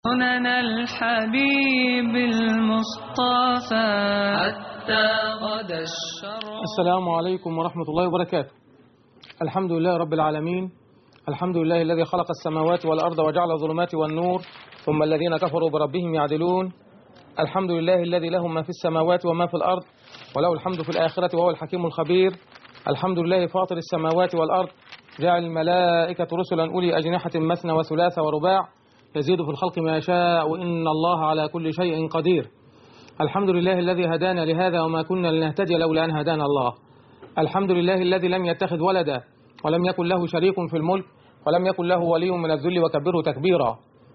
سنن الحبيب المصطفى حتى غدا الشرع. السلام عليكم ورحمة الله وبركاته. الحمد لله رب العالمين، الحمد لله الذي خلق السماوات والأرض وجعل الظلمات والنور ثم الذين كفروا بربهم يعدلون. الحمد لله الذي له ما في السماوات وما في الأرض وله الحمد في الآخرة وهو الحكيم الخبير. الحمد لله فاطر السماوات والأرض جعل الملائكة رسلا أولي أجنحة مثنى وثلاث ورباع يزيد في الخلق ما يشاء وإن الله على كل شيء قدير. الحمد لله الذي هدانا لهذا وما كنا لنهتدي لولا أن هدانا الله. الحمد لله الذي لم يتخذ ولدا ولم يكن له شريك في الملك ولم يكن له ولي من الذل وكبره تكبيرا.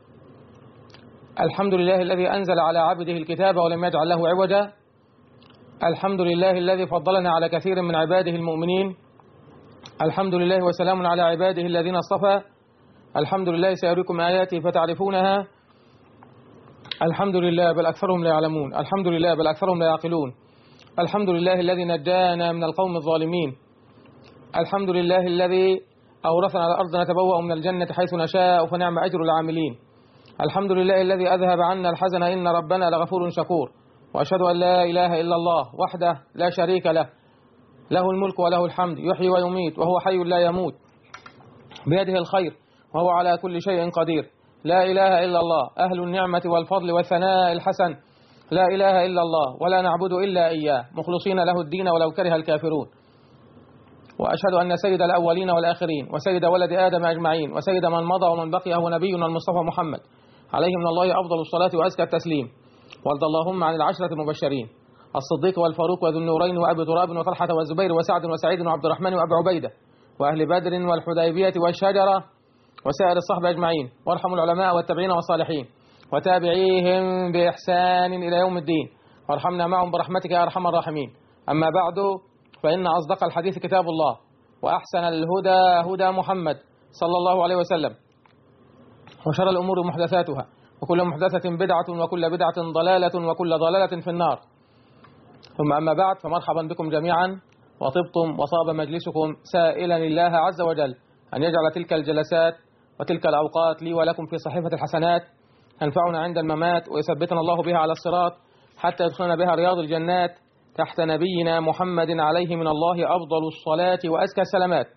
الحمد لله الذي أنزل على عبده الكتاب ولم يجعل له عوجا. الحمد لله الذي فضلنا على كثير من عباده المؤمنين. الحمد لله وسلام على عباده الذين اصطفى. الحمد لله سيريكم آياتي فتعرفونها. الحمد لله بل أكثرهم لا يعلمون. الحمد لله بل أكثرهم لا يعقلون. الحمد لله الذي نجانا من القوم الظالمين. الحمد لله الذي أورثنا الأرض نتبوأ من الجنة حيث نشاء فنعم أجر العاملين. الحمد لله الذي أذهب عنا الحزن إن ربنا لغفور شكور. وأشهد أن لا إله إلا الله وحده لا شريك له، له الملك وله الحمد يحيي ويميت وهو حي لا يموت بيده الخير وهو على كل شيء قدير. لا إله إلا الله أهل النعمة والفضل والثناء الحسن. لا إله إلا الله ولا نعبد إلا إياه مخلصين له الدين ولو كره الكافرون. وأشهد أن سيد الأولين والآخرين وسيد ولد آدم أجمعين وسيد من مضى ومن بقي هو نبينا المصطفى محمد عليه من الله أفضل الصلاة وأزكى التسليم. وارض اللهم عن العشرة المبشرين الصديق والفاروق وذو النورين وأبي تراب وطلحة والزبير وسعد وسعيد وعبد الرحمن وأبي عبيدة وأهل بدر والحديبية والشجرة وسائر الصحبة أجمعين. وارحموا العلماء والتابعين والصالحين وتابعيهم بإحسان إلى يوم الدين وارحمنا معهم برحمتك يا أرحم الراحمين. أما بعد فإن أصدق الحديث كتاب الله وأحسن الهدى هدى محمد صلى الله عليه وسلم وشر الأمور محدثاتها وكل محدثة بدعة وكل بدعة ضلالة وكل ضلالة في النار. ثم أما بعد فمرحبا بكم جميعا وطبتم وصاب مجلسكم سائلا الله عز وجل أن يجعل تلك الجلسات وتلك الأوقات لي ولكم في صحيفة الحسنات تنفعنا عند الممات ويثبتنا الله بها على الصراط حتى يدخلنا بها رياض الجنات تحت نبينا محمد عليه من الله أفضل الصلاة وأزكى السلامات.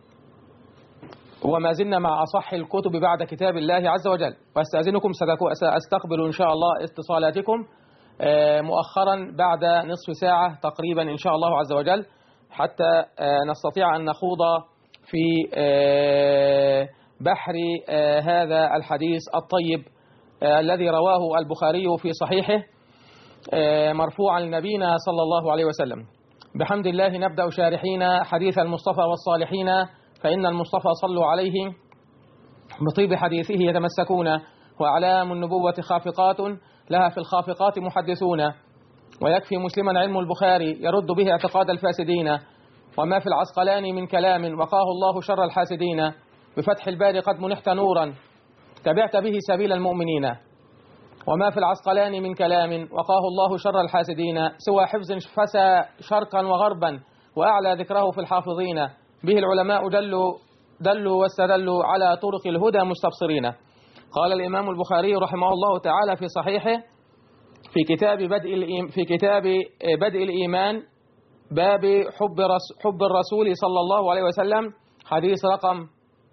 وما زلنا مع أصح الكتب بعد كتاب الله عز وجل. واستأذنكم سأستقبل إن شاء الله اتصالاتكم مؤخرا بعد نصف ساعة تقريبا إن شاء الله عز وجل حتى نستطيع أن نخوض في بحر هذا الحديث الطيب الذي رواه البخاري في صحيحه مرفوعا لنبينا صلى الله عليه وسلم. بحمد الله نبدأ شارحين حديث المصطفى والصالحين فإن المصطفى صلوا عليه بطيب حديثه يتمسكون وأعلام النبوة خافقات لها في الخافقات محدثون. ويكفي مسلما علم البخاري يرد به اعتقاد الفاسدين وما في العسقلان من كلام وقاه الله شر الحاسدين. بفتح الباري قد منحت نورا تبعت به سبيل المؤمنين. وما في العسقلان من كلام وقاه الله شر الحاسدين سوى حفظ فسى شرقا وغربا وأعلى ذكره في الحافظين. به العلماء دلوا واستدلوا على طرق الهدى مستبصرين. قال الإمام البخاري رحمه الله تعالى في صحيحه في كتاب بدء الإيمان باب حب الرسول صلى الله عليه وسلم حديث رقم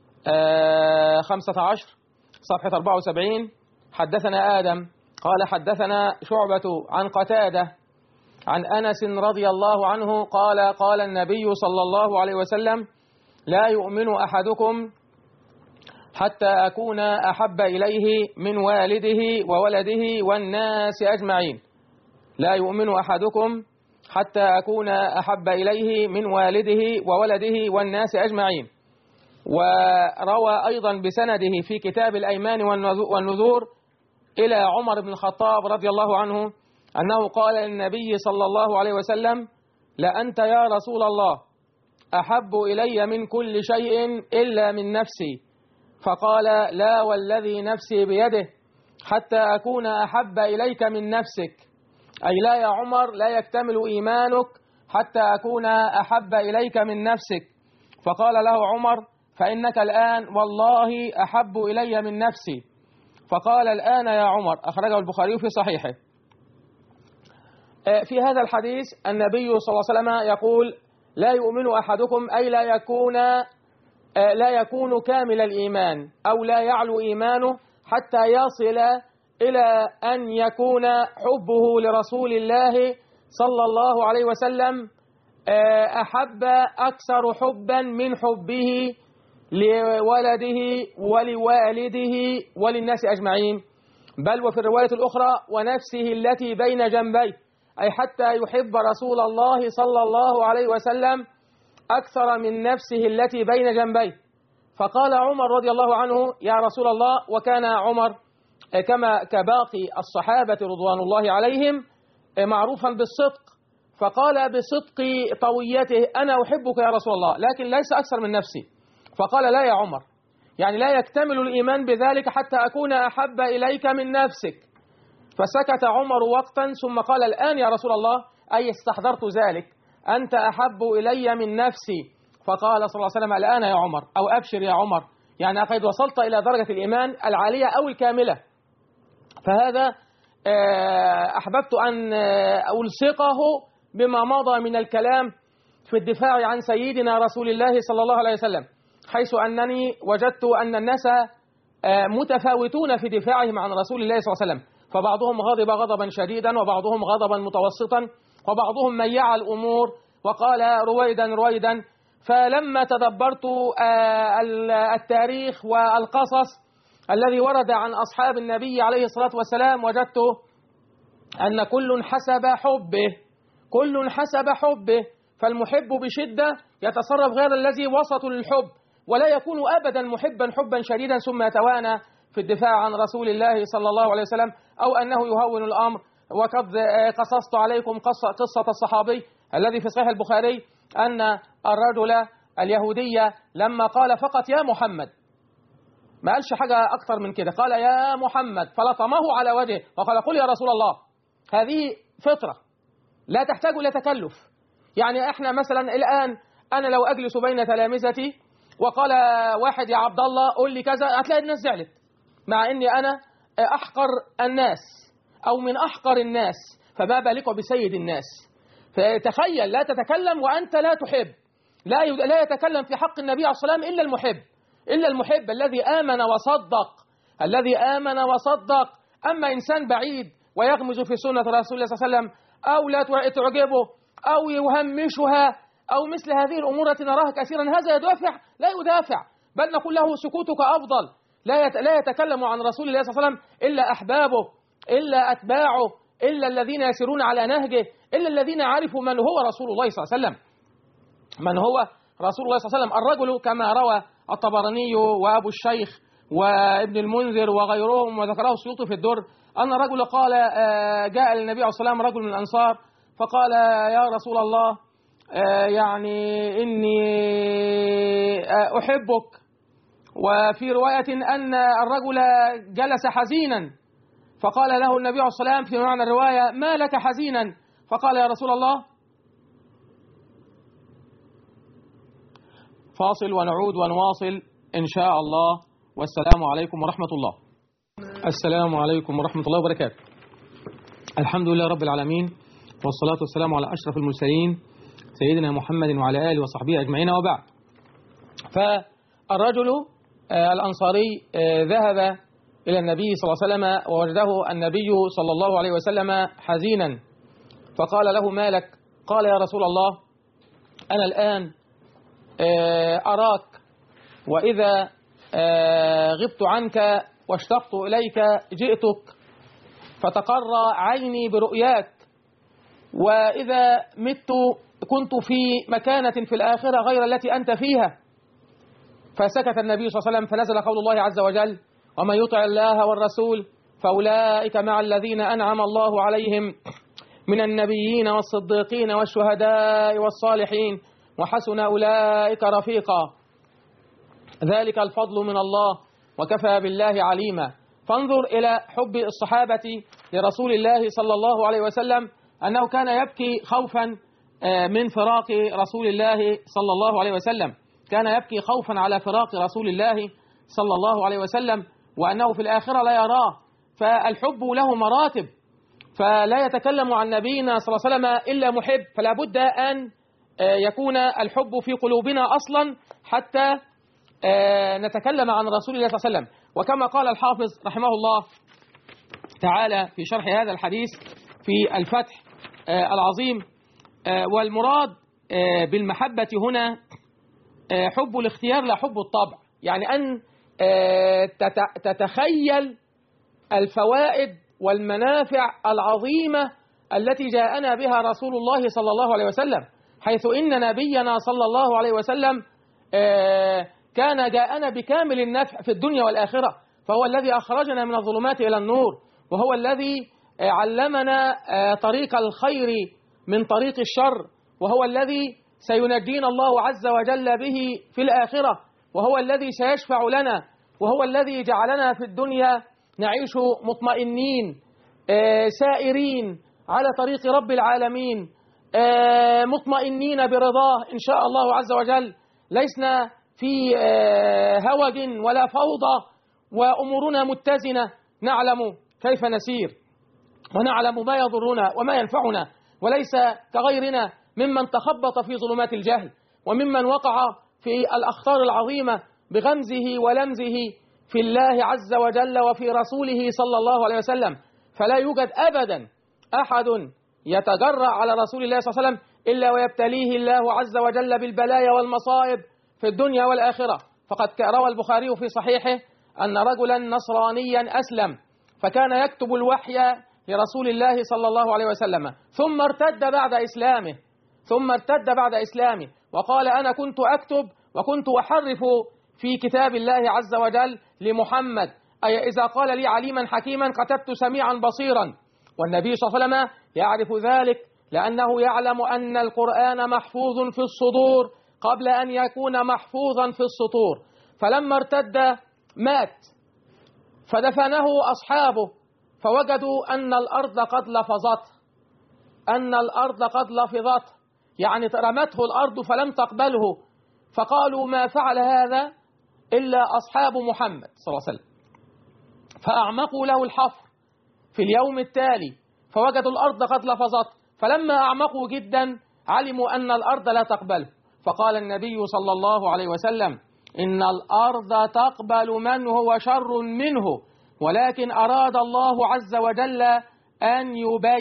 15 صفحة 74. حدثنا آدم قال حدثنا شعبة عن قتادة عن أنس رضي الله عنه قال قال النبي صلى الله عليه وسلم لا يؤمن أحدكم حتى أكون أحب إليه من والده وولده والناس أجمعين. لا يؤمن أحدكم حتى أكون أحب إليه من والده وولده والناس أجمعين. وروى أيضا بسنده في كتاب الأيمان والنذور إلى عمر بن الخطاب رضي الله عنه أنه قال للنبي صلى الله عليه وسلم لأنت يا رسول الله أحب إلي من كل شيء إلا من نفسي. فقال لا والذي نفسي بيده حتى أكون أحب إليك من نفسك، أي لا يا عمر لا يكتمل إيمانك حتى أكون أحب إليك من نفسك. فقال له عمر فإنك الآن والله أحب إلي من نفسي. فقال الآن يا عمر، أخرجه البخاري في صحيحه. في هذا الحديث النبي صلى الله عليه وسلم يقول لا يؤمن أحدكم، أي لا يكون كامل الإيمان أو لا يعلو إيمانه حتى يصل إلى أن يكون حبه لرسول الله صلى الله عليه وسلم أحب أكثر حبا من حبه لولده ولوالده وللناس أجمعين، بل وفي الرواية الأخرى ونفسه التي بين جنبيه، أي حتى يحب رسول الله صلى الله عليه وسلم أكثر من نفسه التي بين جنبيه. فقال عمر رضي الله عنه يا رسول الله، وكان عمر كباقي الصحابة رضوان الله عليهم معروفا بالصدق، فقال بصدق طويته أنا أحبك يا رسول الله لكن ليس أكثر من نفسي. فقال لا يا عمر، يعني لا يكتمل الإيمان بذلك حتى أكون أحب إليك من نفسك. فسكت عمر وقتا ثم قال الآن يا رسول الله، أي استحضرت ذلك، أنت أحب إلي من نفسي. فقال صلى الله عليه وسلم الآن يا عمر، أو أبشر يا عمر، يعني قد وصلت إلى درجة الإيمان العالية أو الكاملة. فهذا أحببت أن ألصقه بما مضى من الكلام في الدفاع عن سيدنا رسول الله صلى الله عليه وسلم، حيث أنني وجدت أن الناس متفاوتون في دفاعهم عن رسول الله صلى الله عليه وسلم، فبعضهم غضب غضبا شديدا وبعضهم غضبا متوسطا وبعضهم ميع الأمور وقال رويدا رويدا. فلما تدبرت التاريخ والقصص الذي ورد عن أصحاب النبي عليه الصلاة والسلام وجدت أن كل حسب حبه، فالمحب بشدة يتصرف غير الذي وسط للحب، ولا يكون أبدا محبا حبا شديدا ثم يتوانى في الدفاع عن رسول الله صلى الله عليه وسلم، أو أنه يهون الأمر. وقد قصصت عليكم قصة الصحابي الذي في صحيح البخاري أن الرجل اليهودية لما قال فقط يا محمد، ما قالش حاجة أكثر من كده، قال يا محمد فلطمه على وجهه وقال قل يا رسول الله. هذه فطرة لا تحتاج إلى تكلف. يعني احنا مثلا الآن أنا لو أجلس بين تلامذتي وقال واحد يا عبد الله قل لي كذا، هتلاقي الناس زعلت، مع إني أنا أحقر الناس أو من أحقر الناس، فما بالك بسيد الناس. فتخيل لا تتكلم وأنت لا تحب، لا يتكلم في حق النبي عليه الصلاة والسلام إلا المحب الذي آمن وصدق. أما إنسان بعيد ويغمز في سنة رسول الله صلى الله عليه وسلم أو لا تعجبه أو يهمشها أو مثل هذه الأمور التي نراها كثيرا، هذا لا يدافع، بل نقول له سكوتك أفضل. لا يتكلم عن رسول الله صلى الله عليه وسلم إلا أحبابه، إلا أتباعه، إلا الذين يسيرون على نهجه، إلا الذين عرفوا من هو رسول الله صلى الله عليه وسلم. من هو رسول الله صلى الله عليه وسلم؟ الرجل كما روى الطبراني وأبو الشيخ وابن المنذر وغيرهم وذكره السيوطي في الدر أن الرجل قال جاء للنبي عليه الصلاة والسلام رجل من الأنصار فقال يا رسول الله يعني إني أحبك. وفي رواية أن الرجل جلس حزينا فقال له النبي عليه الصلاة والسلام في معنى الرواية ما لك حزينا؟ فقال يا رسول الله. فاصل ونعود ونواصل إن شاء الله، والسلام عليكم ورحمة الله. السلام عليكم ورحمة الله وبركاته. الحمد لله رب العالمين، والصلاة والسلام على أشرف المرسلين سيدنا محمد وعلى آله وصحبه أجمعين، وبعد. فالرجل الأنصاري ذهب إلى النبي صلى الله عليه وسلم ووجده النبي صلى الله عليه وسلم حزينا، فقال له ما لك؟ قال يا رسول الله أنا الآن أراك وإذا غبت عنك واشتقت إليك جئتك، فتقر عيني برؤياك، وإذا مت كنت في مكانة في الآخرة غير التي أنت فيها. فسكت النبي صلى الله عليه وسلم، فنزل قول الله عز وجل ومن يطع الله والرسول فأولئك مع الذين أنعم الله عليهم من النبيين والصديقين والشهداء والصالحين وحسن أولئك رفيقا، ذلك الفضل من الله وكفى بالله عليما. فانظر إلى حب الصحابة لرسول الله صلى الله عليه وسلم، أنه كان يبكي خوفا من فراق رسول الله صلى الله عليه وسلم، كان يبكي خوفا على فراق رسول الله صلى الله عليه وسلم. وأنه في الآخرة لا يراه، فالحب له مراتب، فلا يتكلم عن نبينا صلى الله عليه وسلم إلا محب، فلا بد أن يكون الحب في قلوبنا أصلا حتى نتكلم عن رسول الله صلى الله عليه وسلم. وكما قال الحافظ رحمه الله تعالى في شرح هذا الحديث في الفتح العظيم، والمراد بالمحبة هنا حب الاختيار لا حب الطبع، يعني أن تتخيل الفوائد والمنافع العظيمة التي جاءنا بها رسول الله صلى الله عليه وسلم، حيث إن نبينا صلى الله عليه وسلم كان جاءنا بكامل النفع في الدنيا والآخرة، فهو الذي أخرجنا من الظلمات إلى النور، وهو الذي علمنا طريق الخير من طريق الشر، وهو الذي سينجينا الله عز وجل به في الآخرة، وهو الذي سيشفع لنا، وهو الذي جعلنا في الدنيا نعيش مطمئنين سائرين على طريق رب العالمين، مطمئنين برضاه إن شاء الله عز وجل، لسنا في هوج ولا فوضى، وأمورنا متزنة، نعلم كيف نسير ونعلم ما يضرنا وما ينفعنا، وليس كغيرنا ممن تخبط في ظلمات الجهل، وممن وقع في الأخطار العظيمة بغمزه ولمزه في الله عز وجل وفي رسوله صلى الله عليه وسلم. فلا يوجد أبدا أحد يتجرأ على رسول الله صلى الله عليه وسلم إلا ويبتليه الله عز وجل بالبلايا والمصائب في الدنيا والآخرة. فقد روى البخاري في صحيحه أن رجلا نصرانيا أسلم، فكان يكتب الوحي لرسول الله صلى الله عليه وسلم، ثم ارتد بعد إسلامه وقال: أنا كنت أكتب وكنت أحرف في كتاب الله عز وجل لمحمد، أي إذا قال لي عليما حكيما كتبت سميعا بصيرا. والنبي صلى الله عليه وسلم يعرف ذلك، لأنه يعلم أن القرآن محفوظ في الصدور قبل أن يكون محفوظا في السطور. فلما ارتد مات، فدفنه أصحابه، فوجدوا أن الأرض قد لفظته، يعني رمته الأرض فلم تقبله، فقالوا: ما فعل هذا إلا أصحاب محمد صلى الله عليه وسلم. فأعمقوا له الحفر في اليوم التالي، فوجدوا الأرض قد لفظته، فلما أعمقوا جدا علموا أن الأرض لا تقبله، فقال النبي صلى الله عليه وسلم: إن الأرض تقبل من هو شر منه، ولكن أراد الله عز وجل أن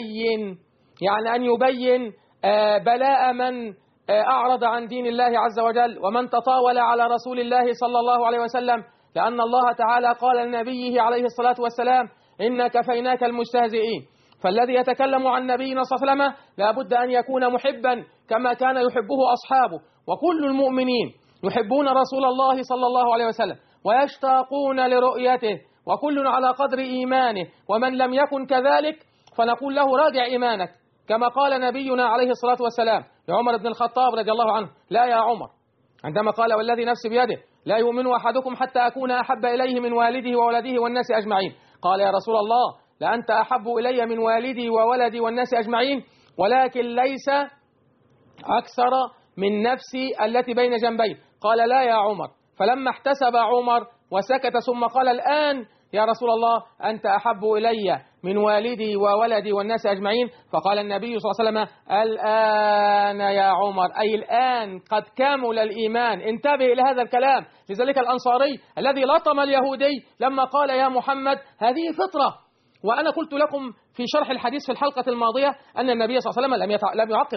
يبين بلاء من أعرض عن دين الله عز وجل ومن تطاول على رسول الله صلى الله عليه وسلم، لأن الله تعالى قال لنبيه عليه الصلاة والسلام: إنا كفيناك المستهزئين. فالذي يتكلم عن نبينا صلى الله عليه وسلم لا بد أن يكون محبا كما كان يحبه أصحابه، وكل المؤمنين يحبون رسول الله صلى الله عليه وسلم ويشتاقون لرؤيته، وكل على قدر إيمانه، ومن لم يكن كذلك فنقول له: راجع إيمانك، كما قال نبينا عليه الصلاة والسلام لعمر بن الخطاب رضي الله عنه: لا يا عمر، عندما قال: والذي نفسي بيده لا يؤمن أحدكم حتى أكون أحب إليه من والده وولده والناس أجمعين. قال: يا رسول الله، لأنت أحب إلي من والدي وولدي والناس أجمعين، ولكن ليس أكثر من نفسي التي بين جنبي. قال: لا يا عمر. فلما احتسب عمر وسكت ثم قال: الآن يا رسول الله أنت أحب إلي من والدي وولدي والناس أجمعين. فقال النبي صلى الله عليه وسلم: الآن يا عمر، أي الآن قد كمل الإيمان. انتبه إلى هذا الكلام. لذلك الأنصاري الذي لطم اليهودي لما قال: يا محمد هذه فطرة. وأنا قلت لكم في شرح الحديث في الحلقة الماضية أن النبي صلى الله عليه وسلم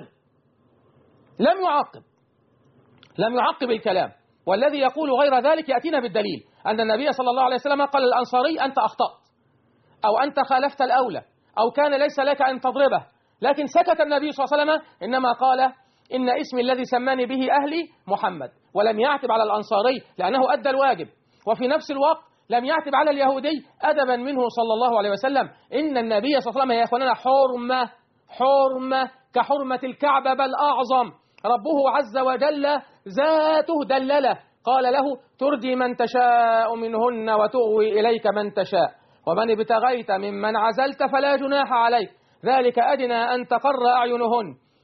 لم يعقب الكلام، والذي يقول غير ذلك يأتينا بالدليل أن النبي صلى الله عليه وسلم قال للأنصاري: أنت أخطأت، أو أنت خالفت الأولى، أو كان ليس لك أن تضربه. لكن سكت النبي صلى الله عليه وسلم، إنما قال: إن اسمي الذي سماني به أهلي محمد، ولم يعتب على الأنصاري لأنه أدى الواجب، وفي نفس الوقت لم يعتب على اليهودي أدبا منه صلى الله عليه وسلم. إن النبي صلى الله عليه وسلم يا إخواننا حرمة كحرمة الكعبة بل أعظم. ربه عز وجل ذاته دلله، قال له: ترجي من تشاء منهن وتؤوي إليك من تشاء، ومن ابتغيت ممن عزلت فلا جناح عليك، ذلك أدنى أن تقر أعينهن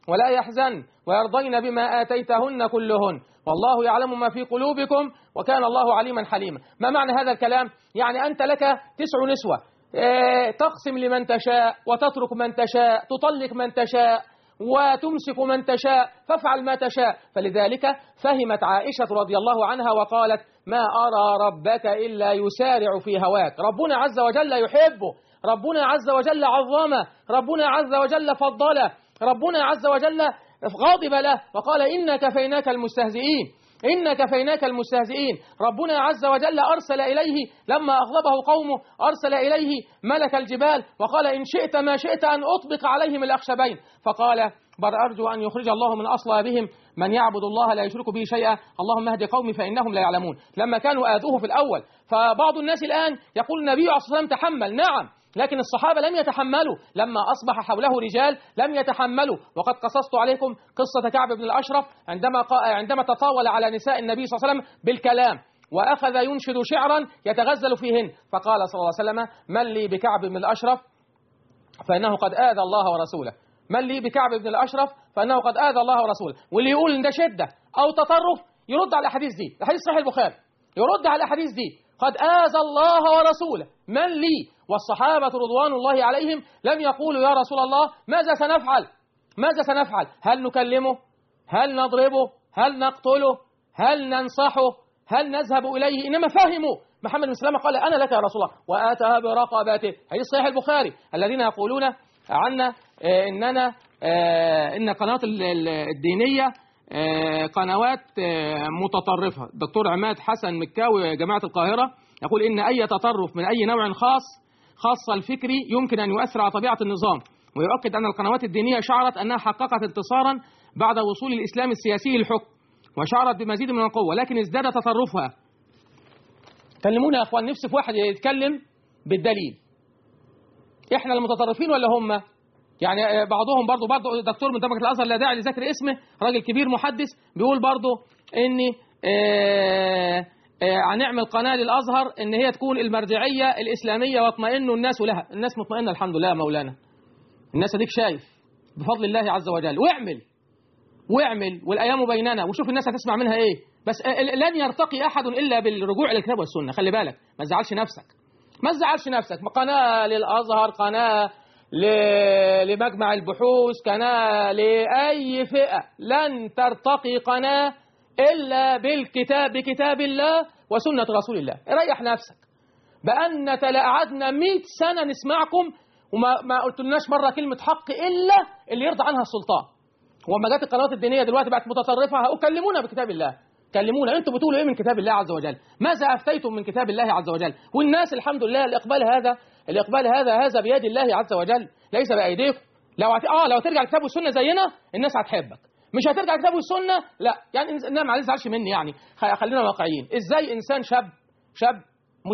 ولا يحزن ويرضين بما آتيتهن كلهن والله يعلم ما في قلوبكم وكان الله عليما حليما. ما معنى هذا الكلام؟ يعني أنت لك 9 نسوة، تقسم لمن تشاء وتترك من تشاء، تطلق من تشاء وتمسك من تشاء، فافعل ما تشاء. فلذلك فهمت عائشة رضي الله عنها وقالت ما أرى ربك إلا يسارع في هواك. ربنا عز وجل يحبه، ربنا عز وجل عظمه، ربنا عز وجل فضله، ربنا عز وجل غاضب له وقال إنا كفيناك المستهزئين، إنا كفيناك المستهزئين. ربنا عز وجل أرسل إليه لما أغضبه قومه أرسل إليه ملك الجبال وقال إن شئت ما شئت أن أطبق عليهم الأخشبين، فقال بل أرجو أن يخرج الله من أصلابهم من يعبد الله لا يشرك به شيئا اللهم اهد قومي فإنهم لا يعلمون. لما كانوا آذوه في الأول، فبعض الناس الآن يقول النبي عليه الصلاة والسلام تحمل، نعم، لكن الصحابة لم يتحملوا. لما أصبح حوله رجال لم يتحملوا. وقد قصصت عليكم قصة كعب بن الأشرف عندما تطاول على نساء النبي صلى الله عليه وسلم بالكلام وأخذ ينشد شعرا يتغزل فيهن، فقال صلى الله عليه وسلم من لي بكعب بن الأشرف فإنه قد آذى الله ورسوله، من لي بكعب بن الأشرف فإنه قد آذى الله ورسوله. واللي يقول إن ده شدة أو تطرف يرد على الأحاديث دي، الحديث صحيح البخاري، يرد على الأحاديث دي قد آذى الله ورسوله من لي. والصحابة رضوان الله عليهم لم يقولوا يا رسول الله ماذا سنفعل، ماذا سنفعل، هل نكلمه، هل نضربه، هل نقتله، هل ننصحه، هل نذهب إليه، إنما فهموا محمد بن سلامة قال أنا لك يا رسول الله وآتها برقبته. حديث صحيح البخاري. الذين يقولون عنا إن قنوات الدينية قنوات متطرفة. الدكتور عماد حسن مكاوي جامعة القاهرة يقول إن أي تطرف من أي نوع خاصة الفكري يمكن أن يؤثر على طبيعة النظام، ويؤكد أن القنوات الدينية شعرت أنها حققت انتصارا بعد وصول الإسلام السياسي للحكم وشعرت بمزيد من القوة، لكن ازداد تطرفها. كلمونا يا أخوان، نفسي في واحد يتكلم بالدليل، إحنا المتطرفين ولا هم؟ يعني بعضهم برضو دكتور من طبقة الأزهر لا داعي لذكر اسمه، راجل كبير محدث، بيقول برضو إن هنعمل قناة للأزهر إن هي تكون المرجعية الإسلامية واطمئنوا الناس لها. الناس مطمئنة الحمد لله يا مولانا، الناس اديك شايف بفضل الله عز وجل. واعمل والأيام بيننا وشوف الناس هتسمع منها إيه. بس لن يرتقي أحد إلا بالرجوع إلى الكتاب والسنة. خلي بالك، ما تزعلش نفسك، ما تزعلش نفسك. قناة للأزهر، قناة لمجمع البحوث، قناة لأي فئة، لن ترتقي قناة إلا بكتاب الله وسنة رسول الله. ريح نفسك. بأن قعدنا 100 سنة نسمعكم وما قلتلناش مرة كلمة حق إلا اللي يرضى عنها السلطان. وما جت القنوات الدينية دلوقتي بقت متطرفة، كلمونا بكتاب الله، كلمونا انتوا بتقولوا ايه من كتاب الله عز وجل، ماذا افتيتم من كتاب الله عز وجل. والناس الحمد لله الاقبال هذا بيد الله عز وجل ليس بايديكم. لو ترجع الكتاب والسنه زينا الناس هتحبك، مش هترجع الكتاب والسنه لا. يعني انما معلش تزعلش مني، يعني خلينا واقعيين. ازاي انسان شاب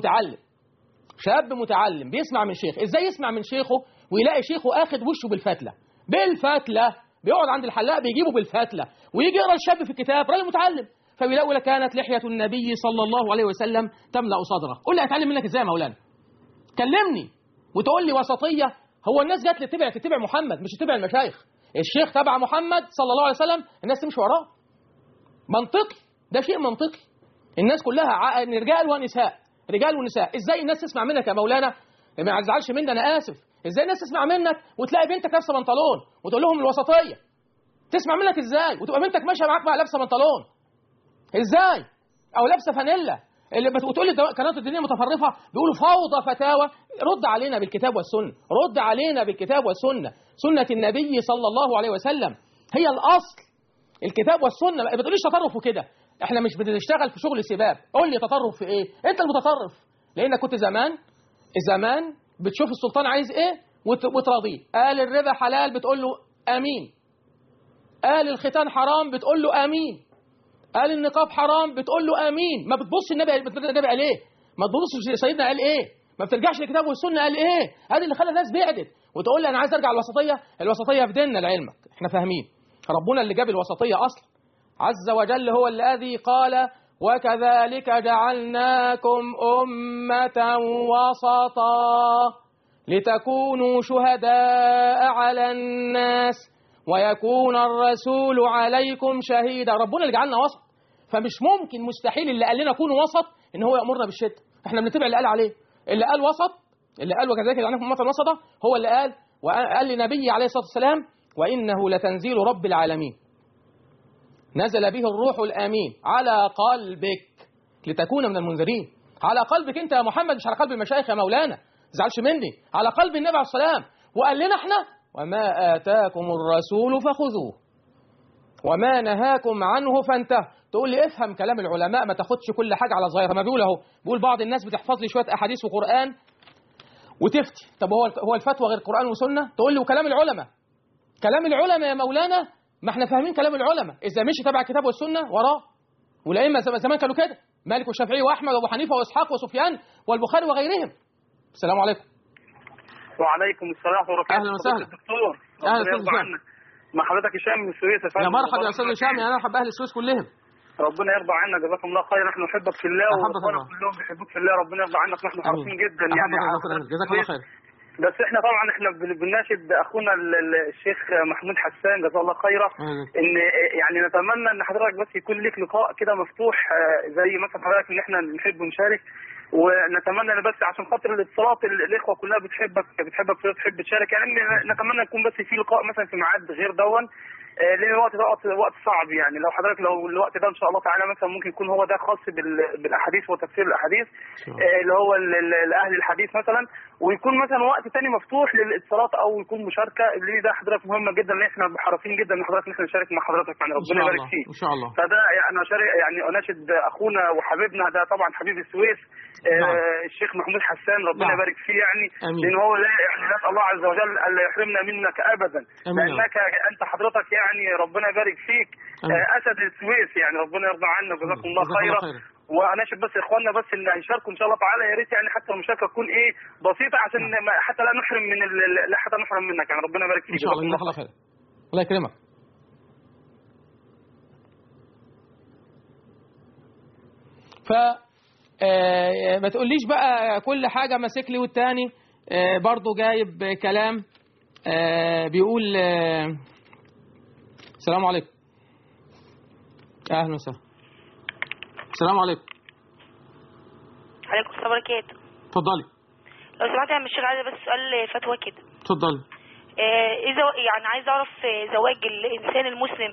متعلم بيسمع من شيخ، ازاي يسمع من شيخه ويلاقي شيخه اخد وشه بالفتله بيقعد عند الحلاق بيجيبه بالفتله ويجي يقرا الشاب في الكتاب راجل متعلم فبيلاقوا لك كانت لحية النبي صلى الله عليه وسلم تملأ صدره. قول لي هتعلم منك ازاي يا مولانا؟ كلمني وتقول لي وسطية. هو الناس جت تتبع محمد مش تتبع المشايخ. الشيخ تبع محمد صلى الله عليه وسلم الناس تمشي وراه. منطقي، ده شيء منطقي. الناس كلها رجال ونساء. ازاي الناس تسمع منك يا مولانا؟ ما تزعلش مني انا اسف. ازاي الناس تسمع منك وتلاقي بنتك لابسه بنطلون وتقول لهم الوسطية؟ تسمع منك ازاي وتبقى بنتك ماشيه معاك بقى لابسه بنطلون؟ ازاي؟ او لابسه فانيلا. اللي بتقول لي قناه الدينيه متفرفه بيقولوا فوضى فتاوى. رد علينا بالكتاب والسنه، رد علينا بالكتاب والسنه. سنه النبي صلى الله عليه وسلم هي الاصل، الكتاب والسنه. ما بتقوليش تطرف وكده، احنا مش بنشتغل في شغل سباب. قول لي تطرف في ايه؟ انت المتطرف، لانك كنت زمان بتشوف السلطان عايز ايه وتراضيه. قال الربا حلال بتقول له امين، قال الختان حرام بتقول له امين، قال النقاب حرام بتقول له امين. ما بتبصش النبي قال ايه، ما تبصش سيدنا قال ايه، ما بترجعش للكتاب والسنه قال ايه. هذا اللي خلى الناس بعدت وتقول لي انا عايز ارجع الوسطيه في ديننا لعلمك. احنا فاهمين ربنا اللي جاب الوسطيه اصلا عز وجل هو الذي قال وكذلك جعلناكم امه وسطا لتكونوا شهداء على الناس ويكون الرسول عليكم شهيدا. ربنا اللي جعلنا وسط، فمش ممكن مستحيل اللي قال لنا كونوا وسط ان هو يأمرنا بالشدة. احنا بنتبع اللي قال عليه، اللي قال وسط، اللي قال وكذلك جعلناكم أمة وسطا هو اللي قال، وقال لنبي عليه الصلاة والسلام وإنه لتنزيل رب العالمين نزل به الروح الآمين على قلبك لتكون من المنذرين. على قلبك انت يا محمد، مش على قلب المشايخ يا مولانا، زعلش مني، على قلب النبي عليه السلام. وقال لنا احنا وما آتاكم الرسول فخذوه وما نهاكم عنه فانتهوا. تقول لي افهم كلام العلماء، ما تاخدش كل حاجة على ظاهرها. ما بيقول اهو، بيقول بعض الناس بتحفظ لي شوية أحاديث وقرآن وتفتي. طب هو الفتوى غير قرآن وسنة؟ تقول لي وكلام العلماء. كلام العلماء يا مولانا، ما احنا فاهمين كلام العلماء إذا مشي تبع الكتاب والسنة وراه. والأئمة زمان كانوا كده، مالك والشافعي وأحمد وأبو حنيفة وإسحاق وسفيان والبخاري وغيرهم. السلام عليكم. وعليكم السلام ورحمة الله وبركاته. أهلا وسهلا دكتور. أهلا أستاذ هشام. مع حضرتك هشام من السويس. يا مرحبا يا أستاذ هشام، يا مرحبا بأهل السويس كلهم. ربنا يرضى عنا، جزاكم الله خير. نحن نحبك في الله واخواننا كلهم بيحبوك في الله. ربنا يرضى عنك، نحن حريصين جدا يعني. جزاك الله خير. بس احنا طبعا بنناشد اخونا الشيخ محمود حسان جزاه الله خيرا ان يعني نتمنى ان حضرتك بس يكون لك لقاء كده مفتوح زي مثلا حضرتك ان احنا نحب نشارك، ونتمنى ان بس عشان خاطر الاتصالات الاخوه كلها بتحبك تحب تشارك يعني. نتمنى يكون بس في لقاء مثلا في ميعاد غير دون، لان الوقت ده وقت صعب يعني. لو حضرتك لو الوقت ده ان شاء الله تعالى مثلا ممكن يكون هو ده خاص بالاحاديث وتفسير الاحاديث اللي هو الاهل الحديث مثلا، ويكون مثلا وقت تاني مفتوح للاتصالات او يكون مشاركه، اللي ده حضرتك مهمه جدا، لان احنا حريصين جدا ان حضرتك نحن نشارك مع حضرتك يعني. ربنا يبارك فيك ان شاء الله. فده انا يعني اناشد اخونا وحبيبنا ده طبعا حبيب السويس الشيخ محمود حسان ربنا يبارك فيه يعني. لان هو يعني نسال الله عز وجل الا يحرمنا منك ابدا، لانك انت حضرتك يعني ربنا يبارك فيك اسد السويس يعني. ربنا يرضى عنا وجزاكم الله خيرا. واناشد بس اخواننا بس اللي هيشاركوا ان شاء الله تعالى، يا ريت يعني حتى المشاركه تكون بسيطه عشان حتى لا نحرم من لا حتى نحرم منك يعني. ربنا يبارك فيك ان شاء الله. جزاك الله خير. الله يكرمك. ف ما تقوليش بقى كل حاجه ماسك لي والتاني برضه جايب كلام بيقول السلام عليكم. اهلا وسهلا. السلام عليكم. عليكم السلام وبركاته. اتفضلي. لو سمحت يا مشير، عايزه بس سؤال فتوى كده. اتفضلي. اذا يعني عايزه اعرف زواج الانسان المسلم